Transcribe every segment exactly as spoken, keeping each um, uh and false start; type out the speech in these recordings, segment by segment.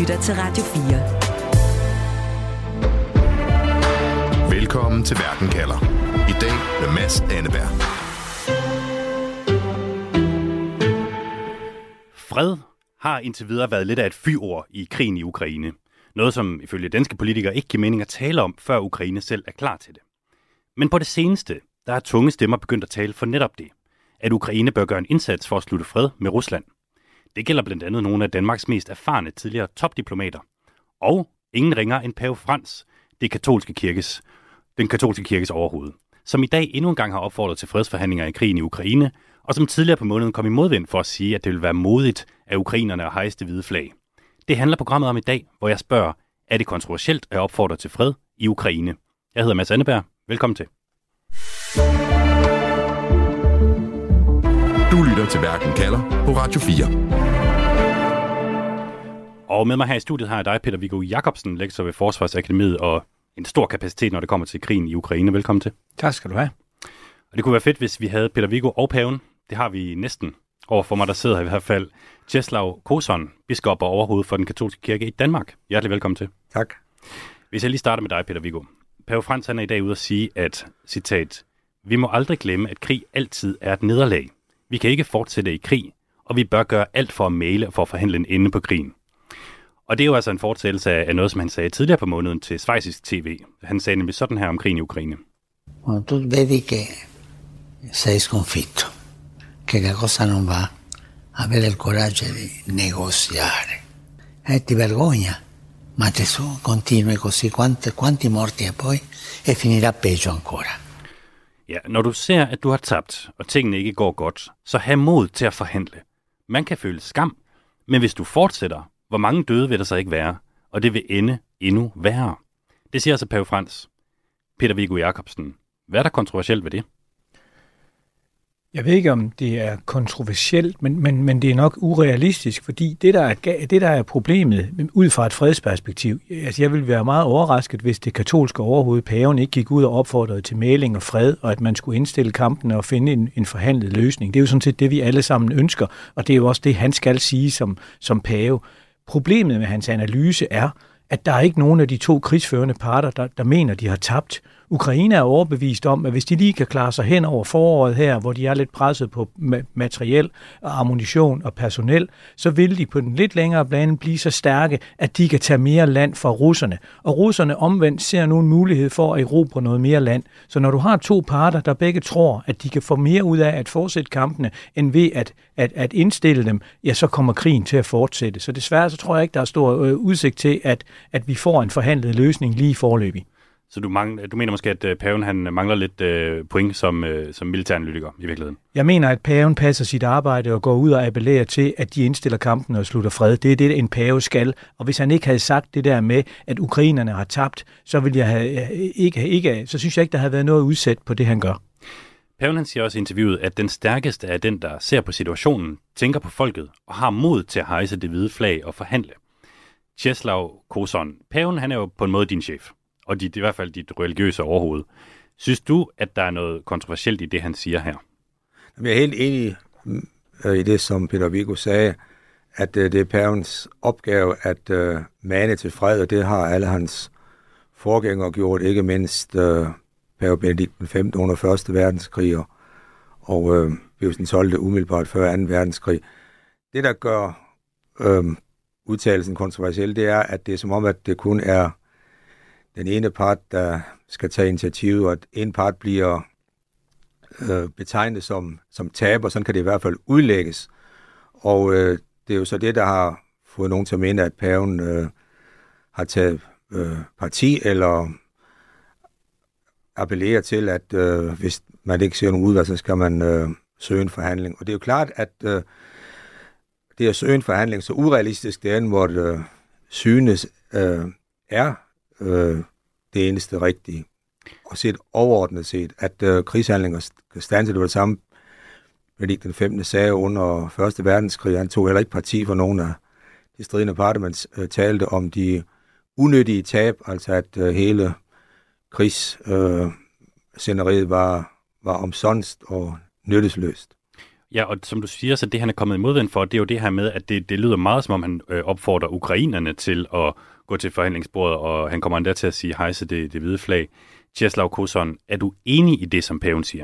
lytter til Radio fire. Velkommen til Verden kalder. I dag med Mads Anneberg. Fred har indtil videre været lidt af et fyord i krigen i Ukraine. Noget, som ifølge danske politikere ikke giver mening at tale om, før Ukraine selv er klar til det. Men på det seneste, der er tunge stemmer begyndt at tale for netop det. At Ukraine bør gøre en indsats for at slutte fred med Rusland. Det gælder blandt andet nogle af Danmarks mest erfarne tidligere topdiplomater. Og ingen ringer end Pave Frans, det katolske kirkes, den katolske kirkes overhoved, som i dag endnu en gang har opfordret til fredsforhandlinger i krigen i Ukraine, og som tidligere på måneden kom i modvind for at sige, at det vil være modigt af ukrainerne at hejse det hvide flag. Det handler programmet om i dag, hvor jeg spørger, er det kontroversielt at opfordre til fred i Ukraine? Jeg hedder Mads Anneberg. Velkommen til. Du lytter til Verden kalder på Radio fire. Og med mig her i studiet har jeg dig, Peter Viggo Jacobsen, lektor ved Forsvarsakademiet og en stor kapacitet, når det kommer til krigen i Ukraine. Velkommen til. Tak skal du have. Og det kunne være fedt, hvis vi havde Peter Viggo og paven. Det har vi næsten overfor mig, der sidder i hvert fald Czeslaw Kozon, biskop og overhoved for den katolske kirke i Danmark. Hjertelig velkommen til. Tak. Hvis jeg lige starter med dig, Peter Viggo. Pave Frans han er i dag ude at sige, at, citat, vi må aldrig glemme, at krig altid er et nederlag. Vi kan ikke fortsætte i krig, og vi bør gøre alt for at mægle og for at forhandle en ende på krigen. Og det er jo altså en fortsættelse af noget, som han sagde tidligere på måneden til schweizisk tv. Han sagde nemlig sådan her om krigen i Ukraine. Quando tu vedi che sei sconfitto, che la cosa non va, avere il coraggio di negoziare. E ti vergogna, ma te su continui così, quanti, quanti morti e poi, e finirà peggio ancora. Ja, når du ser, at du har tabt, og tingene ikke går godt, så have mod til at forhandle. Man kan føle skam, men hvis du fortsætter, hvor mange døde vil der så ikke være, og det vil ende endnu værre. Det siger altså Pave Frans. Peter Viggo Jacobsen, hvad er der kontroversielt ved det? Jeg ved ikke, om det er kontroversielt, men, men, men det er nok urealistisk, fordi det, der er, det, der er problemet ud fra et fredsperspektiv, altså jeg ville være meget overrasket, hvis det katolske overhoved, paven, ikke gik ud og opfordrede til mægling og fred, og at man skulle indstille kampene og finde en, en forhandlet løsning. Det er jo sådan set det, vi alle sammen ønsker, og det er jo også det, han skal sige som, som pave. Problemet med hans analyse er, at der er ikke nogen af de to krigsførende parter, der, der mener, de har tabt. Ukraine er overbevist om, at hvis de lige kan klare sig hen over foråret her, hvor de er lidt presset på materiel og ammunition og personel, så vil de på den lidt længere bane blive så stærke, at de kan tage mere land fra russerne. Og russerne omvendt ser nu en mulighed for at erobre noget mere land. Så når du har to parter, der begge tror, at de kan få mere ud af at fortsætte kampene, end ved at, at, at indstille dem, ja, så kommer krigen til at fortsætte. Så desværre så tror jeg ikke, der er stor øh, udsigt til, at, at vi får en forhandlet løsning lige foreløbig. Så du, mangler, du mener måske, at uh, paven han mangler lidt uh, point som, uh, som militæranalytiker i virkeligheden? Jeg mener, at paven passer sit arbejde og går ud og appellerer til, at de indstiller kampen og slutter fred. Det er det, en pave skal. Og hvis han ikke havde sagt det der med, at ukrainerne har tabt, så, vil jeg have, ikke, ikke, så synes jeg ikke, der havde været noget udsat på det, han gør. Paven han siger også i interviewet, at den stærkeste er den, der ser på situationen, tænker på folket og har mod til at hejse det hvide flag og forhandle. Czeslaw Kozon, paven han er jo på en måde din chef. Og dit, i hvert fald dit religiøse overhoved. Synes du, at der er noget kontroversielt i det, han siger her? Jeg er helt enig i det, som Peter Viggo sagde, at det er pavens opgave at mane til fred, og det har alle hans forgængere gjort, ikke mindst pave Benedikt den femte under første verdenskrig, og Pius den tolvte umiddelbart før anden verdenskrig. Det, der gør øh, udtalelsen kontroversiel, det er, at det er som om, at det kun er den ene part, der skal tage initiativet, og at en part bliver øh, betegnet som, som taber, sådan kan det i hvert fald udlægges. Og øh, det er jo så det, der har fået nogen til at mene, at paven øh, har taget øh, parti, eller appellerer til, at øh, hvis man ikke ser nogen udvalg, så skal man øh, søge en forhandling. Og det er jo klart, at øh, det at søge en forhandling, så urealistisk det er, hvor det øh, synes øh, er øh, det eneste rigtige. Og set overordnet set, at øh, krigshandlinger skal standse, det var det samme, Benedikt den femte sagde under første verdenskrig. Han tog heller ikke parti for nogen af de stridende parter, men øh, talte om de unødige tab, altså at øh, hele krigssceneriet øh, var, var omsonst og nyttesløst. Ja, og som du siger, så det han er kommet i modvind for, det er jo det her med, at det, det lyder meget som om han øh, opfordrer ukrainerne til at gå til forhandlingsbordet, og han kommer endda til at sige hejse det, det hvide flag. Czeslaw Kozon, er du enig i det, som paven siger?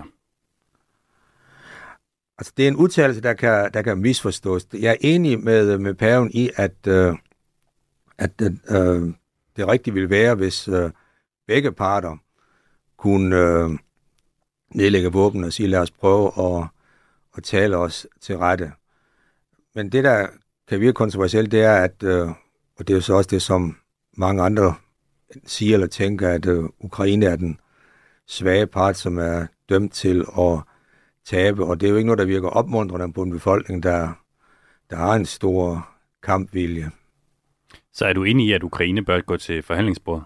Altså, det er en udtalelse, der kan, der kan misforstås. Jeg er enig med, med paven i, at, øh, at øh, det rigtigt ville være, hvis øh, begge parter kunne øh, nedlægge våben og sige, lad os prøve at, at tale os til rette. Men det, der kan virke kontroversielt, det er, at, øh, og det er jo så også det, som mange andre siger eller tænker, at øh, Ukraine er den svage part, som er dømt til at tabe, og det er jo ikke noget, der virker opmuntrende på en befolkning, der, der har en stor kampvilje. Så er du enig i, at Ukraine bør gå til forhandlingsbordet?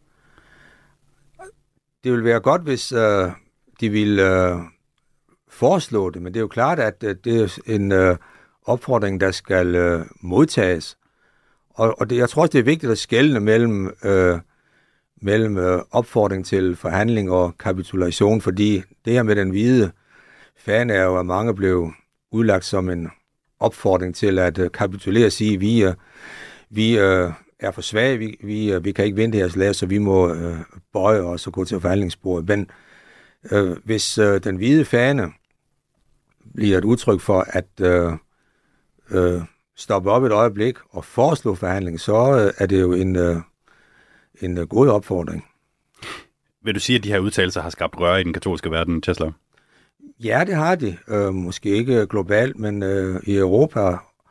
Det vil være godt, hvis øh, de vil øh, foreslå det, men det er jo klart, at øh, det er en øh, opfordring, der skal øh, modtages. Og, og det, jeg tror også, det er vigtigt at skelne mellem, øh, mellem øh, opfordring til forhandling og kapitulation, fordi det her med den hvide fane er jo, at mange blev udlagt som en opfordring til at øh, kapitulere og sige, vi, øh, vi øh, er for svage, vi, vi, øh, vi kan ikke vinde det her slag, så vi må øh, bøje os og gå til forhandlingsbordet. Men øh, hvis øh, den hvide fane bliver et udtryk for at øh, øh, stoppe op et øjeblik og foreslå forhandling, så øh, er det jo en, øh, en øh, god opfordring. Vil du sige, at de her udtalelser har skabt røre i den katolske verden, Czeslaw? Ja, det har de. Øh, måske ikke globalt, men øh, i Europa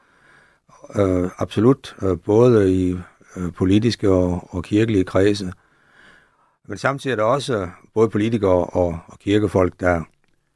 øh, absolut. Øh, både i øh, politiske og, og kirkelige kredse. Men samtidig er der også både politikere og, og kirkefolk, der,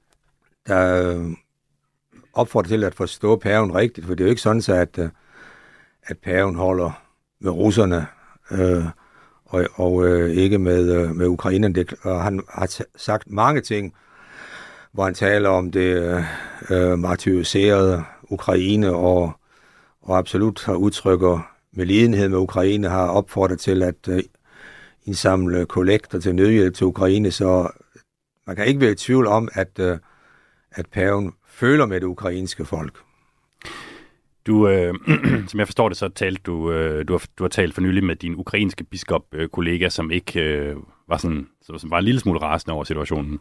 der øh, opfordrer til at forstå paven rigtigt. For det er jo ikke sådan, så at, øh, at paven holder med russerne øh, og, og øh, ikke med, øh, med Ukraine. Det, og han har t- sagt mange ting, hvor han taler om det øh, martyriserede Ukraine, og, og absolut har udtrykker med lidenhed med Ukraine, har opfordret til at øh, indsamle kollekter til nødhjælp til Ukraine, så man kan ikke være i tvivl om, at, øh, at paven føler med det ukrainske folk. Du, øh, som jeg forstår det, så talte du, øh, du, har, du har talt for nylig med din ukrainske biskop-kollega, øh, som ikke øh, var sådan, som var en lille smule rasende over situationen.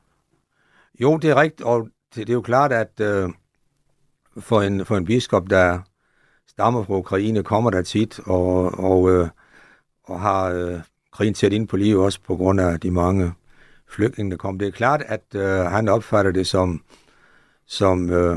Jo, det er rigtigt, og det, det er jo klart, at øh, for, en, for en biskop, der stammer fra Ukraine, kommer der tit og, og, øh, og har øh, krigen tæt ind på livet, også på grund af de mange flygtninge, der kom. Det er klart, at øh, han opfatter det som, som øh,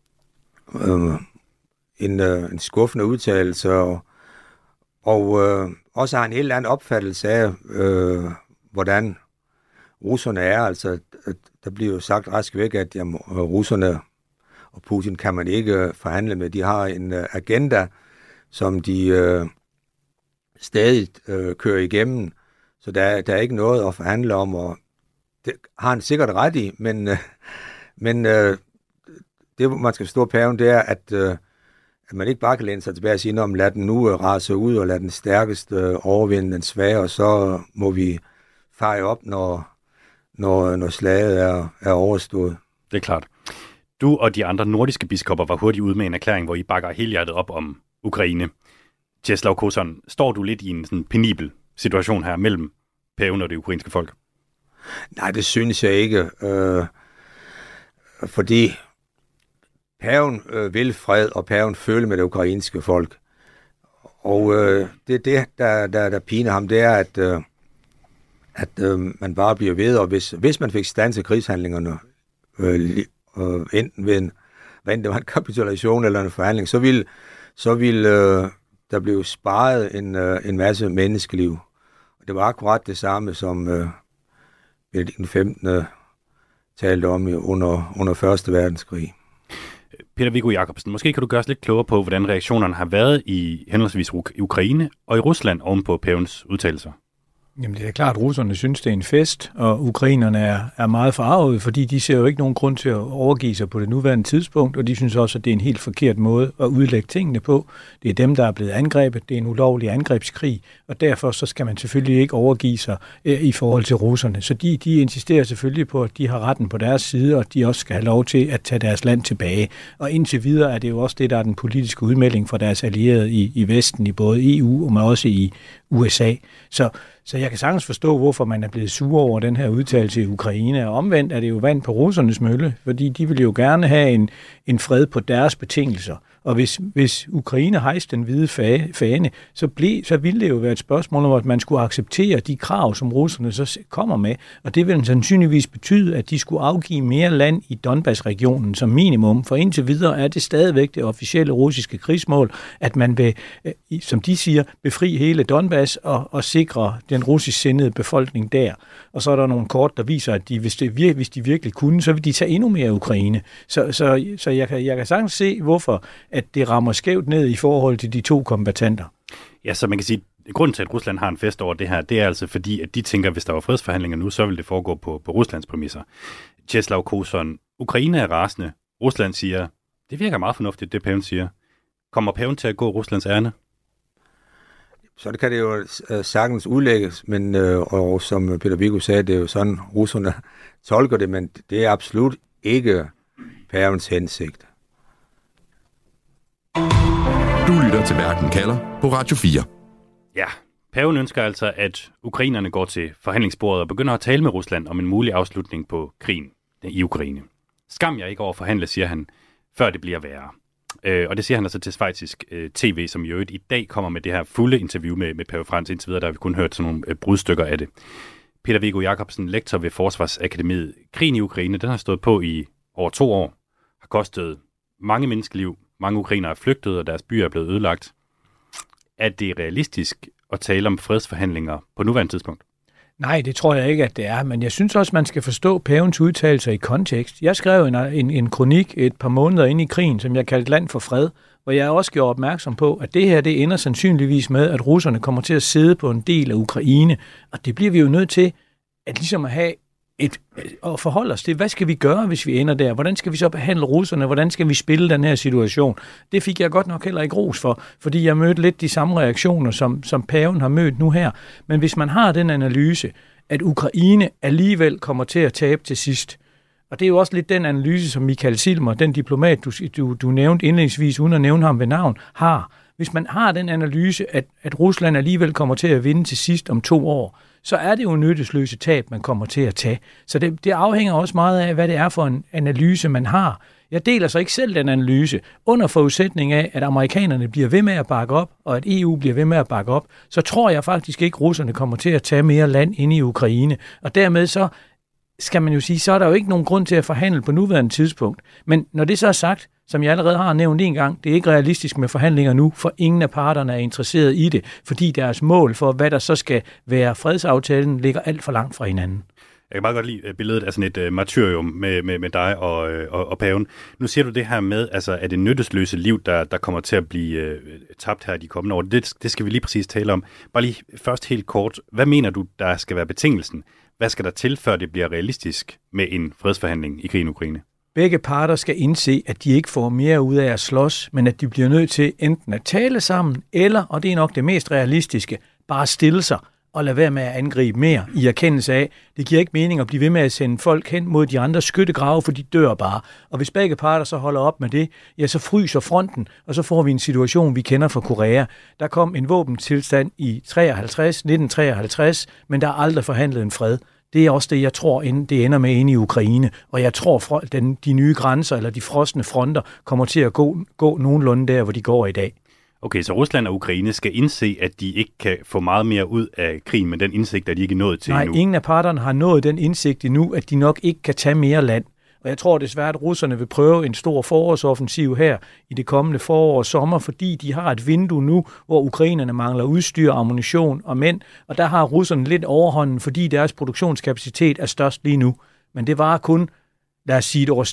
øh, en, øh, en skuffende udtalelse, og, og øh, også har en helt anden opfattelse af, øh, hvordan russerne er. Altså, der bliver jo sagt rask væk, at jamen, russerne og Putin kan man ikke forhandle med. De har en uh, agenda, som de uh, stadig uh, kører igennem, så der, der er ikke noget at forhandle om, og det har han sikkert ret i, men, uh, men uh, det, man skal forstå paven, det er, at, uh, at man ikke bare kan læne sig tilbage og sige, om lad den nu uh, rase ud, og lad den stærkeste uh, overvinde den svage, og så må vi feje op, når Når, når slaget er, er overstået. Det er klart. Du og de andre nordiske biskopper var hurtigt ude med en erklæring, hvor I bakker helhjertet op om Ukraine. Czeslaw Kozon, står du lidt i en sådan penibel situation her mellem paven og det ukrainske folk? Nej, det synes jeg ikke. Øh, fordi paven øh, vil fred, og paven føler med det ukrainske folk. Og øh, det er det, der, der, der piner ham, det er, at øh, at øh, man bare bliver ved, og hvis, hvis man fik standset krigshandlingerne, øh, øh, enten ved en, hvad det var en kapitulation eller en forhandling, så ville, så ville øh, der blive sparet en, øh, en masse menneskeliv. Og det var akkurat det samme, som øh, Benedikt den femtende talte om under, under første verdenskrig. Peter Viggo Jacobsen, måske kan du gøre os lidt klogere på, hvordan reaktionerne har været i henholdsvis Ukraine og i Rusland oven på pavens udtalelser? Jamen det er klart, at russerne synes, det er en fest, og ukrainerne er, er meget forarvede, fordi de ser jo ikke nogen grund til at overgive sig på det nuværende tidspunkt, og de synes også, at det er en helt forkert måde at udlægge tingene på. Det er dem, der er blevet angrebet, det er en ulovlig angrebskrig, og derfor så skal man selvfølgelig ikke overgive sig øh, i forhold til russerne. Så de, de insisterer selvfølgelig på, at de har retten på deres side, og de også skal have lov til at tage deres land tilbage. Og indtil videre er det jo også det, der er den politiske udmelding fra deres allierede i, i Vesten, i både E U, men også i U S A. Så Så jeg kan sagtens forstå, hvorfor man er blevet sur over den her udtalelse i Ukraine. Og omvendt er det jo vand på russernes mølle, fordi de vil jo gerne have en, en fred på deres betingelser. Og hvis, hvis Ukraine hejste den hvide fane, så, ble, så ville det jo være et spørgsmål om, at man skulle acceptere de krav, som russerne så kommer med. Og det vil sandsynligvis betyde, at de skulle afgive mere land i Donbass-regionen som minimum. For indtil videre er det stadigvæk det officielle russiske krigsmål, at man vil, som de siger, befri hele Donbass og, og sikre den russisk sindede befolkning der. Og så er der nogle kort, der viser, at de, hvis, det vir- hvis de virkelig kunne, så vil de tage endnu mere af Ukraine. Så, så, så jeg, kan, jeg kan sagtens se, hvorfor at det rammer skævt ned i forhold til de to kombattanter. Ja, så man kan sige, at grunden til, at Rusland har en fest over det her, det er altså fordi, at de tænker, at hvis der var fredsforhandlinger nu, så vil det foregå på, på Ruslands præmisser. Czeslaw Kozon, Ukraine er rasende. Rusland siger, det virker meget fornuftigt, det paven siger. Kommer paven til at gå Ruslands ærne? Så det kan det jo sagtens udlægges, men øh, og som Peter Viggo sagde, det er jo sådan, russerne tolker det, men det er absolut ikke pavens hensigt. Du lytter til Verden kalder på Radio fire. Ja, paven ønsker altså, at ukrainerne går til forhandlingsbordet og begynder at tale med Rusland om en mulig afslutning på krigen i Ukraine. Skam jeg ikke over forhandle, siger han, før det bliver værre. Øh, og det siger han altså til schweizisk øh, tv, som i øvrigt i dag kommer med det her fulde interview med, med pave Frans. Indtil videre, der har vi kun hørt sådan nogle øh, brudstykker af det. Peter Viggo Jacobsen, lektor ved Forsvarsakademiet. Krigen i Ukraine, den har stået på i over to år, har kostet mange menneskeliv. Mange ukrainere er flygtet, og deres byer er blevet ødelagt. Er det realistisk at tale om fredsforhandlinger på nuværende tidspunkt? Nej, det tror jeg ikke, at det er, men jeg synes også, man skal forstå pavens udtalelser i kontekst. Jeg skrev en, en, en kronik et par måneder inde i krigen, som jeg kaldte Land for fred, hvor jeg også gjorde opmærksom på, at det her det ender sandsynligvis med, at russerne kommer til at sidde på en del af Ukraine, og det bliver vi jo nødt til at ligesom at have et, at forholde os til, hvad skal vi gøre, hvis vi ender der? Hvordan skal vi så behandle russerne? Hvordan skal vi spille den her situation? Det fik jeg godt nok heller ikke ros for, fordi jeg mødte lidt de samme reaktioner, som, som paven har mødt nu her. Men hvis man har den analyse, at Ukraine alligevel kommer til at tabe til sidst, og det er jo også lidt den analyse, som Michael Silmer, den diplomat, du, du, du nævnte indledningsvis, uden at nævne ham ved navn, har. Hvis man har den analyse, at, at Rusland alligevel kommer til at vinde til sidst om to år, så er det jo nyttesløse tab, man kommer til at tage. Så det, det afhænger også meget af, hvad det er for en analyse, man har. Jeg deler så ikke selv den analyse. Under forudsætning af, at amerikanerne bliver ved med at bakke op, og at E U bliver ved med at bakke op, så tror jeg faktisk ikke, at russerne kommer til at tage mere land inde i Ukraine. Og dermed så skal man jo sige, så er der jo ikke nogen grund til at forhandle på nuværende tidspunkt. Men når det så er sagt, som jeg allerede har nævnt en gang, det er ikke realistisk med forhandlinger nu, for ingen af parterne er interesseret i det, fordi deres mål for, hvad der så skal være fredsaftalen, ligger alt for langt fra hinanden. Jeg kan meget godt lide billedet af sådan et uh, martyrium med, med, med dig og, og, og paven. Nu siger du det her med, altså, at det nyttesløse liv, der, der kommer til at blive uh, tabt her de kommende år. Det, det skal vi lige præcis tale om. Bare lige først helt kort. Hvad mener du, der skal være betingelsen? Hvad skal der til, før det bliver realistisk med en fredsforhandling i krigen i Ukraine? Begge parter skal indse, at de ikke får mere ud af at slås, men at de bliver nødt til enten at tale sammen, eller, og det er nok det mest realistiske, bare stille sig og lade være med at angribe mere i erkendelse af, det giver ikke mening at blive ved med at sende folk hen mod de andre skyttegrave, for de dør bare. Og hvis begge parter så holder op med det, ja, så fryser fronten, og så får vi en situation, vi kender fra Korea. Der kom en våbentilstand i treoghalvtreds, nitten treoghalvtreds, men der er aldrig forhandlet en fred. Det er også det, jeg tror, det ender med inde i Ukraine. Og jeg tror, at de nye grænser eller de frosne fronter kommer til at gå, gå nogenlunde der, hvor de går i dag. Okay, så Rusland og Ukraine skal indse, at de ikke kan få meget mere ud af krigen, men den indsigt er de ikke nået til Nej, endnu. Nej, ingen af parterne har nået den indsigt endnu, at de nok ikke kan tage mere land. Og jeg tror desværre, at russerne vil prøve en stor forårsoffensiv her i det kommende forår og sommer, fordi de har et vindue nu, hvor ukrainerne mangler udstyr, ammunition og mænd. Og der har russerne lidt overhånden, fordi deres produktionskapacitet er størst lige nu. Men det varer kun, lad os sige et års tid,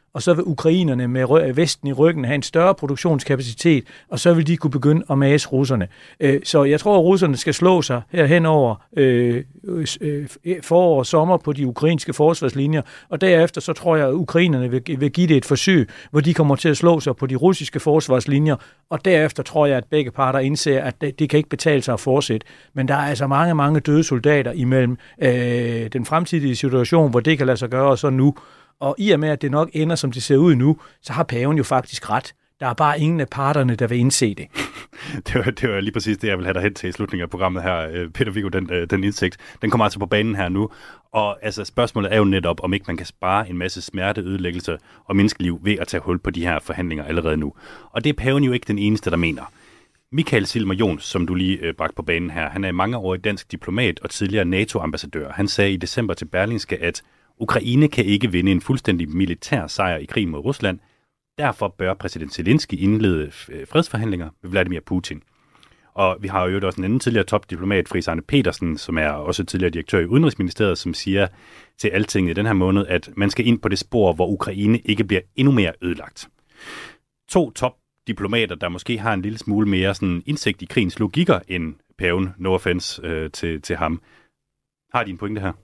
og så vil ukrainerne med Vesten i ryggen have en større produktionskapacitet, og så vil de kunne begynde at mase russerne. Så jeg tror, at russerne skal slå sig herhen over øh, forår og sommer på de ukrainske forsvarslinjer, og derefter så tror jeg, at ukrainerne vil, vil give det et forsøg, hvor de kommer til at slå sig på de russiske forsvarslinjer, og derefter tror jeg, at begge parter indser, at det, det kan ikke betale sig at fortsætte. Men der er altså mange, mange døde soldater imellem øh, den fremtidige situation, hvor det kan lade sig gøre, og så nu. Og i og med, at det nok ender, som det ser ud nu, så har paven jo faktisk ret. Der er bare ingen af parterne, der vil indse det. det, var, det var lige præcis det, jeg vil have dig hen til i slutningen af programmet her, Peter Viggo, den, den indsigt. Den kommer altså på banen her nu. Og altså, spørgsmålet er jo netop, om ikke man kan spare en masse smerteødelæggelser og menneskeliv ved at tage hul på de her forhandlinger allerede nu. Og det er paven jo ikke den eneste, der mener. Michael Silmer-Jons, som du lige øh, bragte på banen her, han er mangeårig dansk diplomat og tidligere NATO-ambassadør. Han sagde i december til Berlingske, at Ukraine kan ikke vinde en fuldstændig militær sejr i krigen mod Rusland. Derfor bør præsident Zelensky indlede fredsforhandlinger med Vladimir Putin. Og vi har jo også en anden tidligere topdiplomat, Friis Arne Petersen, som er også tidligere direktør i Udenrigsministeriet, som siger til Altinget i den her måned, at man skal ind på det spor, hvor Ukraine ikke bliver endnu mere ødelagt. To topdiplomater, der måske har en lille smule mere sådan indsigt i krigens logikker end paven, no offense øh, til, til ham. Har de en pointe her?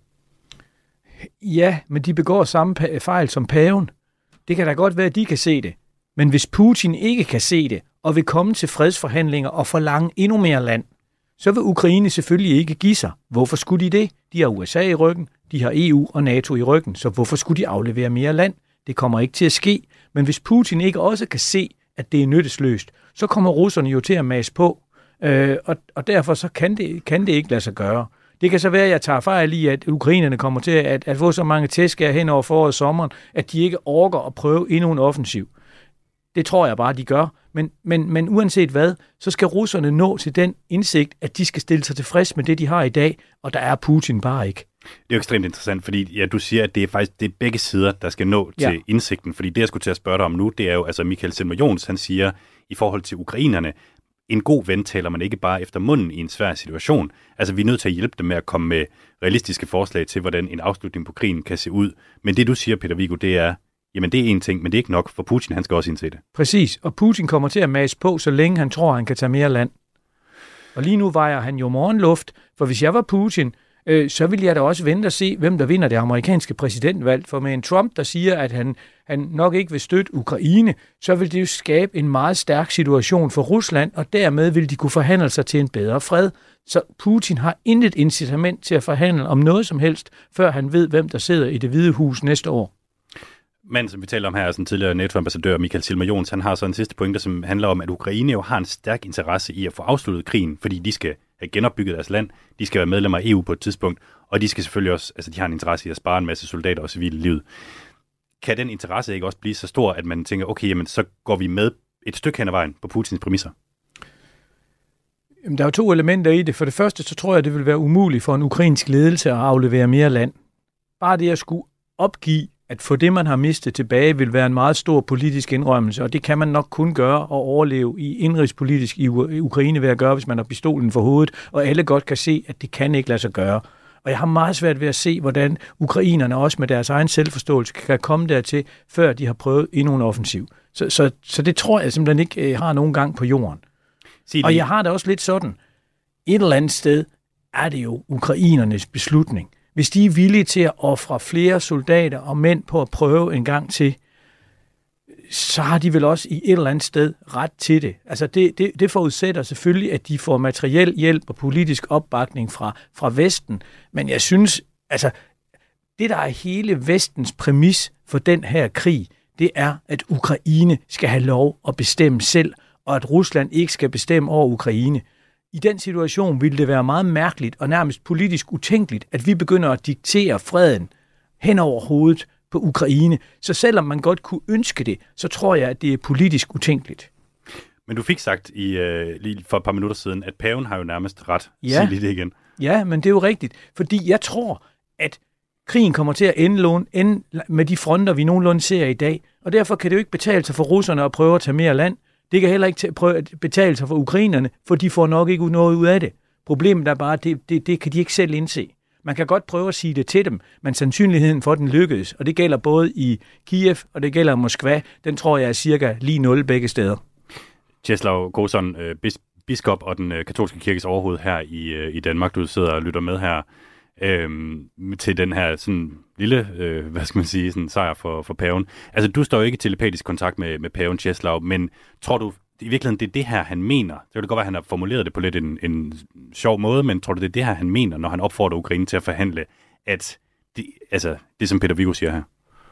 Ja, men de begår samme fejl som paven. Det kan da godt være, at de kan se det. Men hvis Putin ikke kan se det, og vil komme til fredsforhandlinger og forlange endnu mere land, så vil Ukraine selvfølgelig ikke give sig. Hvorfor skulle de det? De har U S A i ryggen, de har E U og NATO i ryggen, så hvorfor skulle de aflevere mere land? Det kommer ikke til at ske. Men hvis Putin ikke også kan se, at det er nyttesløst, så kommer russerne jo til at mase på. Øh, og, og derfor så kan det, kan det ikke lade sig gøre. Det kan så være, at jeg tager fejl i, at ukrainerne kommer til at, at få så mange tæsker hen over foråret og sommeren, at de ikke orker at prøve endnu en offensiv. Det tror jeg bare, de gør. Men, men, men uanset hvad, så skal russerne nå til den indsigt, at de skal stille sig tilfreds med det, de har i dag, og der er Putin bare ikke. Det er jo ekstremt interessant, fordi ja, du siger, at det er faktisk det er begge sider, der skal nå til ja. indsigten. Fordi det, jeg skulle til at spørge dig om nu, det er jo, altså Michael Silmer-Jons, han siger, i forhold til ukrainerne, en god ven taler man ikke bare efter munden i en svær situation. Altså, vi er nødt til at hjælpe dem med at komme med realistiske forslag til, hvordan en afslutning på krigen kan se ud. Men det, du siger, Peter Viggo, det er, jamen det er en ting, men det er ikke nok, for Putin, han skal også indse det. Præcis, og Putin kommer til at mase på, så længe han tror, han kan tage mere land. Og lige nu vejer han jo morgenluft, for hvis jeg var Putin, øh, så ville jeg da også vente og se, hvem der vinder det amerikanske præsidentvalg. For med en Trump, der siger, at han, han nok ikke vil støtte Ukraine, så vil det jo skabe en meget stærk situation for Rusland, og dermed vil de kunne forhandle sig til en bedre fred. Så Putin har intet incitament til at forhandle om noget som helst, før han ved, hvem der sidder i Det Hvide Hus næste år. Manden, som vi taler om her, er sådan tidligere NATO-ambassadør Michael Silmer-Jons. Han har så en sidste pointe, som handler om, at Ukraine jo har en stærk interesse i at få afsluttet krigen, fordi de skal have genopbygget deres land, de skal være medlemmer af E U på et tidspunkt, og de skal selvfølgelig også, altså de har en interesse i at spare en masse soldater og civile liv. Kan den interesse ikke også blive så stor, at man tænker, okay, jamen, så går vi med et stykke hen ad vejen på Putins præmisser? Jamen, der er jo to elementer i det. For det første, så tror jeg, det vil være umuligt for en ukrainsk ledelse at aflevere mere land. Bare det at skulle opgive, at få det, man har mistet tilbage, vil være en meget stor politisk indrømmelse, og det kan man nok kun gøre og overleve i indrigspolitisk i Ukraine ved at gøre, hvis man har pistolen for hovedet, og alle godt kan se, at det kan ikke lade sig gøre. Og jeg har meget svært ved at se, hvordan ukrainerne også med deres egen selvforståelse kan komme dertil, før de har prøvet endnu en offensiv. Så, så, så det tror jeg simpelthen ikke har nogen gang på jorden. Og jeg har det også lidt sådan, et eller andet sted er det jo ukrainernes beslutning. Hvis de er villige til at ofre flere soldater og mænd på at prøve en gang til, så har de vel også i et eller andet sted ret til det. Altså det, det, det forudsætter selvfølgelig, at de får materiel hjælp og politisk opbakning fra, fra Vesten. Men jeg synes, altså det der er hele Vestens præmis for den her krig, det er, at Ukraine skal have lov at bestemme selv, og at Rusland ikke skal bestemme over Ukraine. I den situation ville det være meget mærkeligt og nærmest politisk utænkeligt, at vi begynder at diktere freden hen over hovedet på Ukraine. Så selvom man godt kunne ønske det, så tror jeg, at det er politisk utænkeligt. Men du fik sagt i, øh, lige for et par minutter siden, at paven har jo nærmest ret. Ja. Sig lige det igen. Ja, men det er jo rigtigt. Fordi jeg tror, at krigen kommer til at ende, ende med de fronter, vi nogenlunde ser i dag. Og derfor kan det jo ikke betale sig for russerne at prøve at tage mere land. Det kan heller ikke prøve at betale sig for ukrainerne, for de får nok ikke noget ud af det. Problemet er bare, at det, det, det kan de ikke selv indse. Man kan godt prøve at sige det til dem, men sandsynligheden for, at den lykkedes, og det gælder både i Kiev, og det gælder Moskva, den tror jeg er cirka lige nul begge steder. Czeslaw Kozon, biskop og den katolske kirkes overhoved her i, i Danmark, du sidder og lytter med her øhm, til den her sådan lille, øh, hvad skal man sige, sådan sejr for, for paven. Altså, du står jo ikke i telepatisk kontakt med, med paven Czeslaw, men tror du i virkeligheden, det er det her, han mener? Det kan godt være, at han har formuleret det på lidt en, en sjov måde, men tror du, det er det her, han mener, når han opfordrer Ukraine til at forhandle, at de, altså, det som Peter Viggo siger her?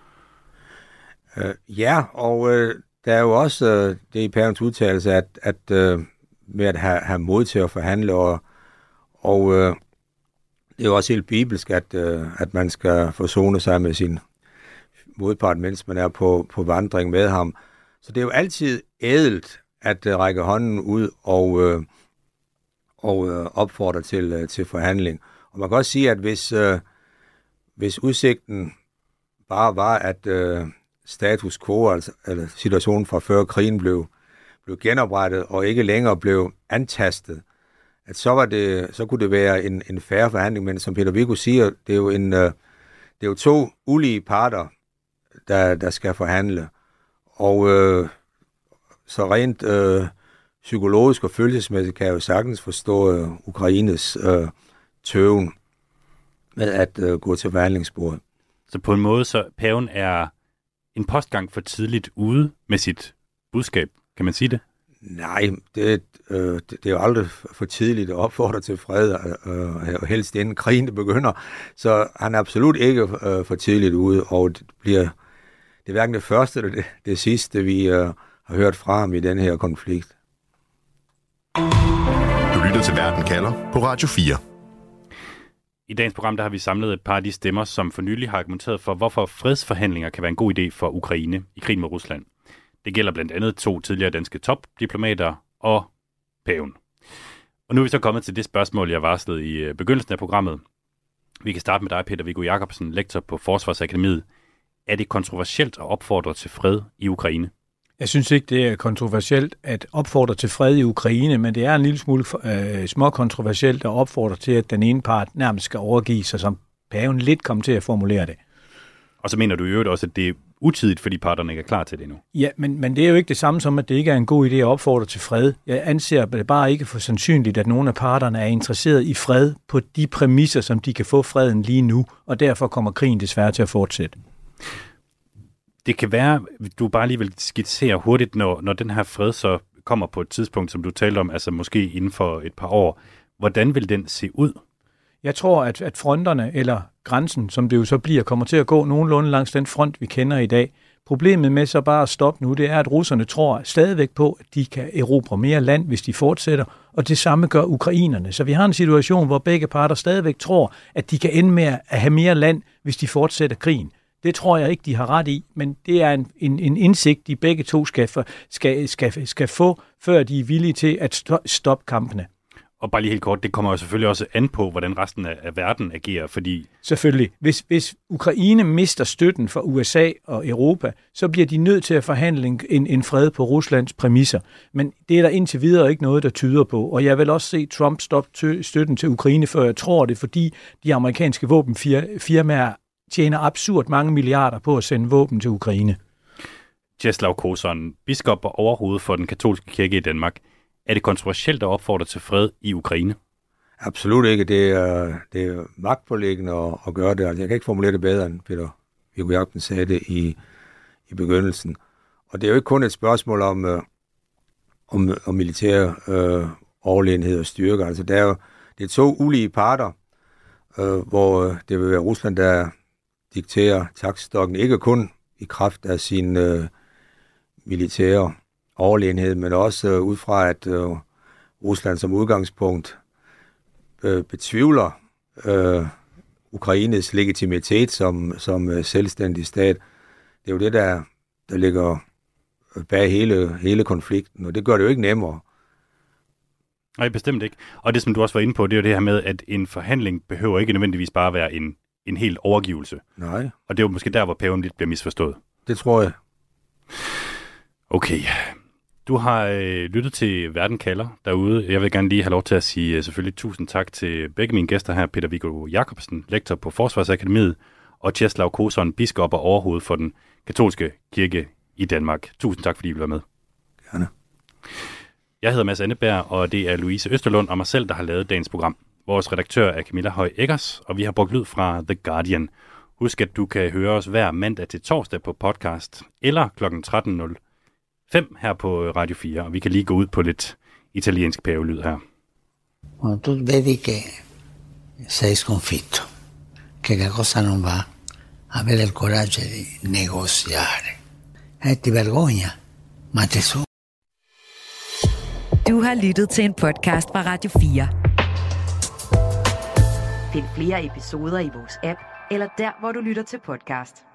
Uh, ja, og uh, der er jo også uh, det i pavens udtalelse, at, at uh, med at have, have mod til at forhandle, og, og uh, det er jo også helt bibelsk, at, uh, at man skal forsone sig med sin modpart, mens man er på, på vandring med ham. Så det er jo altid ædelt at uh, række hånden ud og, uh, og uh, opfordre til, uh, til forhandling. Og man kan også sige, at hvis, uh, hvis udsigten bare var, at uh, status quo, altså eller situationen fra før krigen blev, blev genoprettet og ikke længere blev antastet, at så, var det, så kunne det være en, en fair forhandling. Men som Peter Viggo siger, det er jo, en, uh, det er jo to ulige parter, der, der skal forhandle. Og uh, så rent uh, psykologisk og følelsesmæssigt kan jeg jo sagtens forstå uh, Ukraines uh, tøven med at uh, gå til forhandlingsbordet. Så på en måde, så paven er en postgang for tidligt ude med sit budskab. Kan man sige det? Nej, det, øh, det, det er jo aldrig for tidligt at opfordre til fred, øh, og helst inden krigen begynder. Så han er absolut ikke øh, for tidligt ude, og det bliver det er hverken det første eller det, det sidste, vi øh, har hørt fra ham i den her konflikt. Du lytter til Verden kalder på Radio fire. I dagens program der har vi samlet et par af de stemmer, som for nylig har argumenteret for, hvorfor fredsforhandlinger kan være en god idé for Ukraine i krigen med Rusland. Det gælder blandt andet to tidligere danske topdiplomater og paven. Og nu er vi så kommet til det spørgsmål, jeg varslede i begyndelsen af programmet. Vi kan starte med dig, Peter Viggo Jacobsen, lektor på Forsvarsakademiet. Er det kontroversielt at opfordre til fred i Ukraine? Jeg synes ikke, det er kontroversielt at opfordre til fred i Ukraine, men det er en lille smule øh, småkontroversielt at opfordre til, at den ene part nærmest skal overgive sig, som paven lidt kom til at formulere det. Og så mener du i øvrigt også, at det er utidigt, fordi parterne ikke er klar til det endnu. Ja, men, men det er jo ikke det samme som, at det ikke er en god idé at opfordre til fred. Jeg anser det bare ikke for sandsynligt, at nogle af parterne er interesseret i fred på de præmisser, som de kan få freden lige nu, og derfor kommer krigen desværre til at fortsætte. Det kan være, du bare lige vil skitsere hurtigt, når, når den her fred så kommer på et tidspunkt, som du talte om, altså måske inden for et par år. Hvordan vil den se ud? Jeg tror, at, at fronterne eller grænsen, som det jo så bliver, kommer til at gå nogenlunde langs den front, vi kender i dag. Problemet med så bare at stoppe nu, det er, at russerne tror stadigvæk på, at de kan erobre mere land, hvis de fortsætter, og det samme gør ukrainerne. Så vi har en situation, hvor begge parter stadigvæk tror, at de kan ende med at have mere land, hvis de fortsætter krigen. Det tror jeg ikke, de har ret i, men det er en, en, en indsigt, de begge to skal, for, skal, skal, skal få, før de er villige til at stoppe kampene. Og bare lige helt kort, det kommer jo selvfølgelig også an på, hvordan resten af, af verden agerer, fordi... Selvfølgelig. Hvis, hvis Ukraine mister støtten fra U S A og Europa, så bliver de nødt til at forhandle en, en fred på Ruslands præmisser. Men det er der indtil videre ikke noget, der tyder på. Og jeg vil også se Trump stoppe støtten til Ukraine, før jeg tror det, fordi de amerikanske våbenfirmaer tjener absurd mange milliarder på at sende våben til Ukraine. Czeslaw Kozon, biskop og overhoved for den katolske kirke i Danmark. Er det kontroversielt at opfordre til fred i Ukraine? Absolut ikke. Det er, det er magtpåliggende at, at gøre det. Altså, jeg kan ikke formulere det bedre, end Peter Viggo Jacobsen sagde det i, i begyndelsen. Og det er jo ikke kun et spørgsmål om, øh, om, om militære øh, overlegenhed og styrke. Altså, der er jo, det er to ulige parter, øh, hvor det vil være Rusland, der dikterer taktstokken, ikke kun i kraft af sin øh, militære overlegenhed, men også øh, ud fra, at øh, Rusland som udgangspunkt øh, betvivler øh, Ukraines legitimitet som, som øh, selvstændig stat. Det er jo det, der, der ligger bag hele, hele konflikten, og det gør det jo ikke nemmere. Nej, bestemt ikke. Og det, som du også var inde på, det er jo det her med, at en forhandling behøver ikke nødvendigvis bare være en, en helt overgivelse. Nej. Og det er jo måske der, hvor paven lidt bliver misforstået. Det tror jeg. Okay. Du har øh, lyttet til Verden kalder derude. Jeg vil gerne lige have lov til at sige øh, selvfølgelig tusind tak til begge mine gæster her. Peter Viggo Jacobsen, lektor på Forsvarsakademiet, og Czeslaw Kozon, biskop og overhoved for den katolske kirke i Danmark. Tusind tak, fordi I vil være med. Gerne. Jeg hedder Mads Anneberg, og det er Louise Østerlund og mig selv, der har lavet dagens program. Vores redaktør er Camilla Høj Eggers, og vi har brugt lyd fra The Guardian. Husk, at du kan høre os hver mandag til torsdag på podcast, eller klokken tretten nul fem her på Radio fire, og vi kan lige gå ud på lidt italiensk pavelyd her. Quando tu vedi che sei sconfitto, che la cosa non va, avere il coraggio di negoziare. Eh, ti vergogna, ma te so. Du har lyttet til en podcast fra Radio fire. Find flere episoder i vores app, eller der, hvor du lytter til podcast.